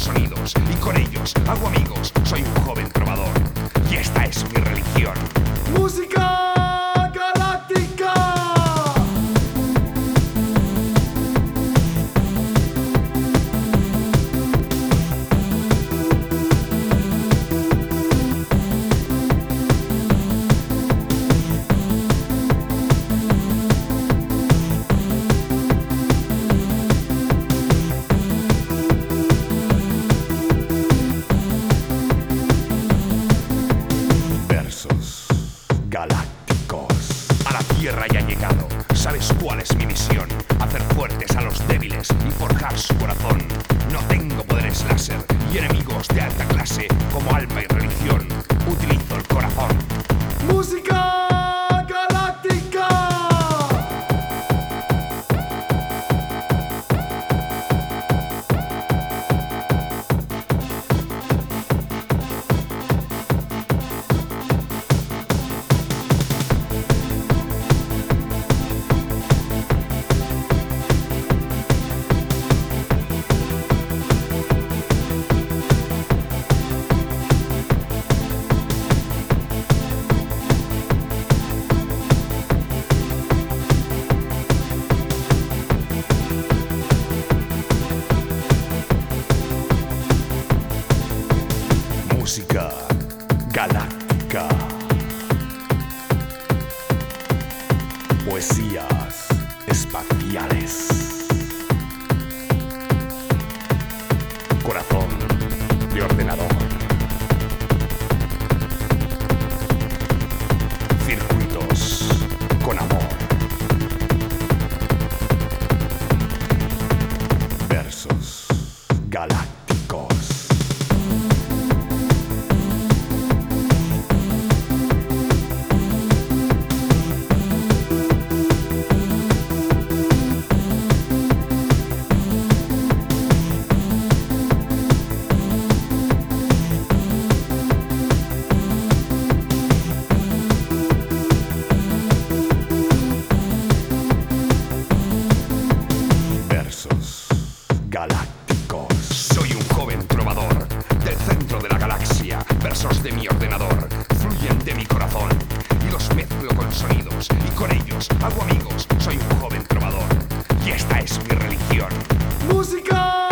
sonidos y con ellos hago amigos. Soy un joven trovador y esta es mi religión. ¡Música galáctica! Galácticos. A la Tierra ya he llegado. ¿Sabes cuál es mi misión? Hacer fuertes a los débiles y forjar su corazón. No tengo poderes láser y enemigos de alta clase como alma y religión. Utilizo el corazón. ¡Música galáctica! Música galáctica. Poesías espaciales. Corazón de ordenador. Circuitos con amor. Versos galácticos. Galácticos. Soy un joven trovador del centro de la galaxia. Versos de mi ordenador fluyen de mi corazón y los mezclo con sonidos y con ellos hago amigos. Soy un joven trovador y esta es mi religión. ¡Música